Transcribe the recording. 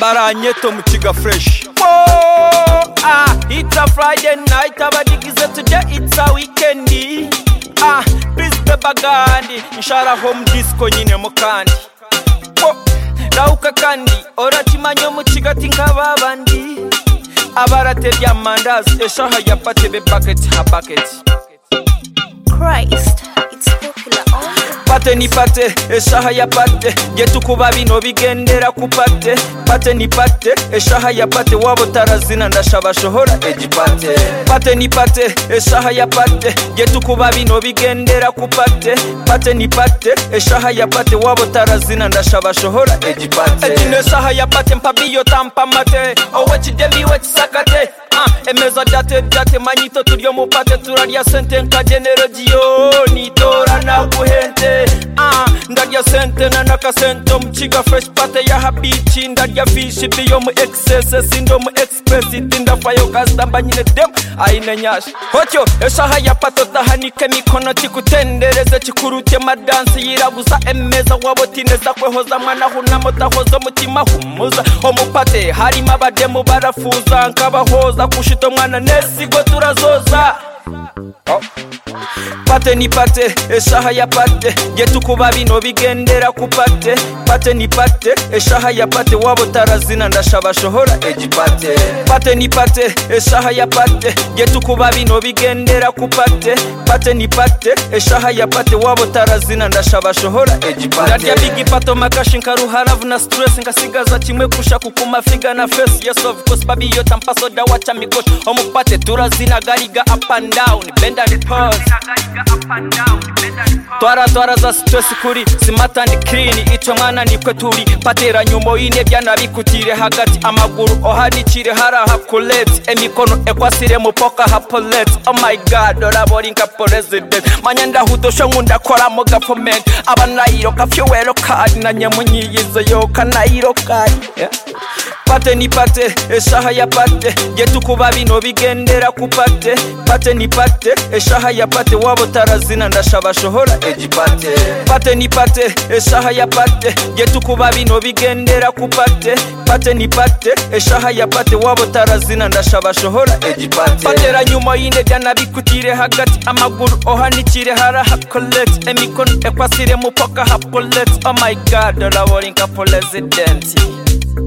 baranyeto mukiga fresh. It's a Friday night, abadigize today it's a weekend. Please bebagandi nshara home disco nyine mukandi. Rauka kandi orachimanyo mukigati nk'ababandi. Abaratebya amandazi eshaha yapate be bucket ha bucket. Christ, it's popular all Pate ni pate, eshaha ya pate. Getu kuba bino bigendera kupate. Pate ni pate, eshaha ya pate. Wabo tarazina ndashaba shohora ejipate. Pate ni pate, eshaha ya pate. Getu kuba bino bigendera kupate. Pate ni pate, eshaha ya pate. Wabo tarazina ndashaba shohora ejipate. Ejine eshaha ya pate mpabiyo tampa mate. Owechi demi wechi sakate. Emeza date manyito turyo mupate. Turarya sente nka genero jioni. Tora na guhente. Ndarya sente na nakasento mchiga fresh pate ya habichi. Ndarya fishi biyo mu excess sindo mu express itinda fayo kastamba nyine dem aine nyash. Hotyo eshaha ya pato tahanike mikono chikutendereze chikurute madansi yirabuza emeza wabotineza kwehoza mwana hunamota hozo mutima humuza. Omupate harimo abademu barafuza nkabahoza kushito mwana nesigo turazoza. Pate ni pate, eshaha ya pate. Getu kuba bino bigendera kupate. Pate ni pate, eshaha ya pate. Wabo tarazina ndashaba shohora ejipate. Pate ni pate, eshaha ya pate. Getu kuba bino bigendera kupate. Pate ni pate, eshaha ya pate. Wabo tarazina ndashaba shohora ejipate. Ndarya bigi pato makashi nkaruharavu na stress. Nkasigaza kimwe kusha kukuma figa na face. Yes of course babi yo tampaso da wacha mikosh. Omupate turazina gariga up and down. Bend and pause. Twara za stress kuri smart and clean. Ico mwana nikwe turi patera nyumo ine byana bikutire hagati amaguru ohanikire haraha kulete emikono ekwasire mupoka hapolete. Oh my god orabori nka president manyanda hudosho nkunda kora mu government abanayiro kafyowero card na nyamunyiyizo yo kanayiro card. Pate ni pate, eshaha ya pate. Getu kuba bino bigendera kupate. Pate ni pate, eshaha ya pate. Wabo tarazina ndashaba shohora ejipate. Pate ni pate, eshaha ya pate. Getu kuba bino bigendera kupate. Pate ni pate, eshaha ya pate. Wabo tarazina ndashaba shohora ejipate. Patera nyuma yine byana bikutire hagati amaguru ohanikire haraha collect emikono ekwasire mupoka hapolete. Oh my god orabori nka president.